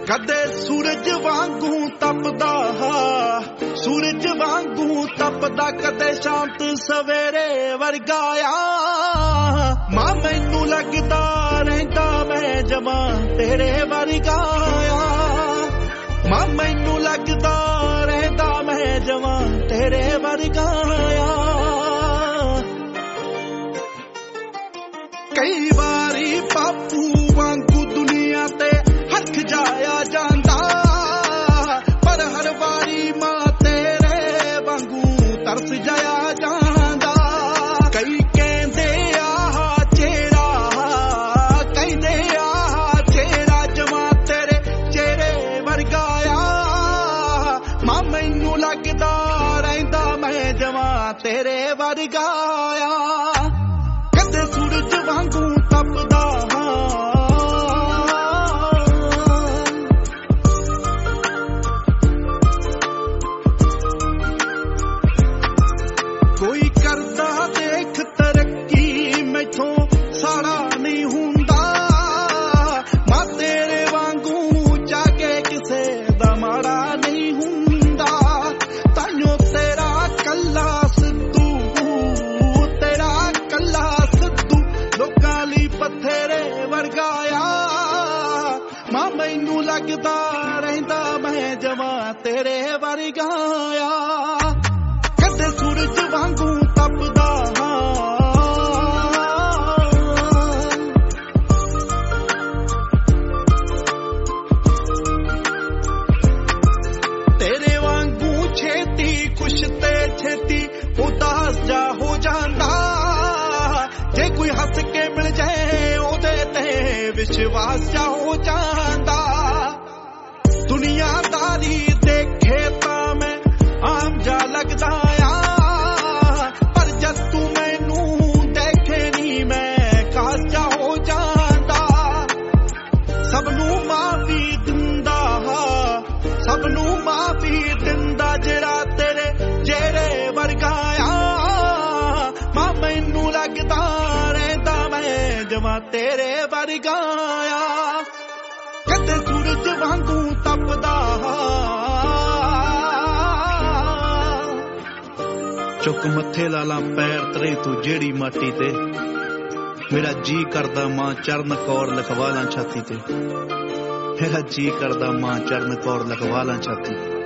ਕਦੇ ਸੂਰਜ ਵਾਂਗੂ ਤਪਦਾ, ਸੂਰਜ ਵਾਂਗੂ ਤਪਦਾ, ਕਦੇ ਸ਼ਾਂਤ ਸਵੇਰੇ ਵਰਗਾ ਆ। ਮਾਂ ਮੈਨੂੰ ਲੱਗਦਾ ਰਹਿੰਦਾ ਮੈਂ ਜਮਾਂ ਤੇਰੇ ਵਰਗਾ ਆ। ਮਾਂ ਮੈਨੂੰ ਲੱਗਦਾ ਰਹਿੰਦਾ ਮੈਂ ਜਮਾਂ ਤੇਰੇ ਵਰਗਾ ਆ। ਕਈ ਵਾਰੀ ਬਾਪੂ ਵਾਂਗੂ ਦੁਨੀਆ ਤੇ ਹੱਥ ਜਾਇਆ ਜਾਂਦਾ, ਪਰ ਹਰ ਵਾਰੀ ਮਾਂ ਤੇਰੇ ਵਾਂਗੂ ਤਰਸ ਜਾਇਆ ਜਾਂਦਾ। ਕਈ ਕਹਿੰਦੇ ਆਹ ਚਿਹਰਾ, ਕਹਿੰਦੇ ਆਹ ਚਿਹਰਾ ਜਮਾਂ ਤੇਰੇ ਚਿਹਰੇ ਵਰਗਾ ਆ। ਮਾਂ ਮੈਨੂੰ ਲੱਗਦਾ ਰਹਿੰਦਾ ਮੈਂ ਜਮਾਂ ਤੇਰੇ ਵਰਗਾ ਆ। ਕਦੇ ਸੂਰਜ ਵਾਂਗੂ ਤਪਦਾ, ਕੋਈ ਕਰਦਾ ਦੇਖ ਤਰੱਕੀ ਮੈਥੋਂ ਸਾੜਾ ਨਹੀਂ ਹੁੰਦਾ। ਮਾਂ ਤੇਰੇ ਵਾਂਗੂ ਜਾ ਕੇ ਕਿਸੇ ਦਾ ਮਾੜਾ ਨਹੀਂ ਹੁੰਦਾ। ਤਾਈਓ ਤੇਰਾ ਕੱਲਾ ਸਿੱਧੂ, ਤੇਰਾ ਕੱਲਾ ਸਿੱਧੂ ਲੋਕਾਂ ਲਈ ਪੱਥਰੇ ਵਰਗਾ ਆ। ਮਾਂ ਮੈਨੂੰ ਲੱਗਦਾ ਰਹਿੰਦਾ ਮੈਂ ਜਮਾਂ ਤੇਰੇ ਵਰਗਾ ਆ। ਕਦੇ ਸੂਰਜ ਵਾਂਗੂ ਤਪਦਾ, ਤੇਰੇ ਵਾਂਗੂ ਛੇਤੀ ਕੁਛ ਤੇ ਛੇਤੀ ਉਦਾਸ ਜਾ ਹੋ ਜਾਂਦਾ। ਜੇ ਕੋਈ ਹੱਸ ਕੇ ਮਿਲ ਜਾਏ ਉਹਦੇ ਤੇ ਵਿਸ਼ਵਾਸ ਜਾ ਹੋ ਜਾਂਦਾ। ਦੁਨੀਆਦਾਰੀ ਦੇਖੇ ਤਾਂ ਮੈਂ ਆਮ ਜਾ ਲੱਗਦਾ ਆ, ਪਰ ਜਦ ਤੂੰ ਮੈਨੂੰ ਦੇਖੇ ਨੀ ਮੈਂ ਖਾਸ ਜਾ ਹੋ ਜਾਂਦਾ। ਸਭ ਨੂੰ ਮਾਫੀ ਦਿੰਦਾ, ਸਭ ਨੂੰ ਮਾਫੀ ਦਿੰਦਾ ਜਿਹੜਾ ਤੇਰੇ ਜਿਹੜੇ ਵਰਗਾ ਆ। ਮਾਂ ਮੈਨੂੰ ਲੱਗਦਾ ਰਹਿੰਦਾ ਮੈਂ ਜਮਾਂ ਤੇਰੇ ਵਰਗਾ ਆ। ਕਦੇ ਸੂਰਜ ਵਾਂਗੂ ਤਪਦਾ, ਚੁੱਕ ਮੱਥੇ ਲਾਲਾ ਪੈਰ ਤਰੇ ਤੂੰ ਜਿਹੜੀ ਮਾਟੀ ਤੇ। ਮੇਰਾ ਜੀ ਕਰਦਾ ਮਾਂ ਚਰਨ ਕੌਰ ਲਿਖਵਾ ਲਾਂ ਛਾਤੀ ਤੇ। ਮੇਰਾ ਜੀ ਕਰਦਾ ਮਾਂ ਚਰਨ ਕੌਰ ਲਿਖਵਾ ਲਾਂ ਛਾਤੀ ਤੇ।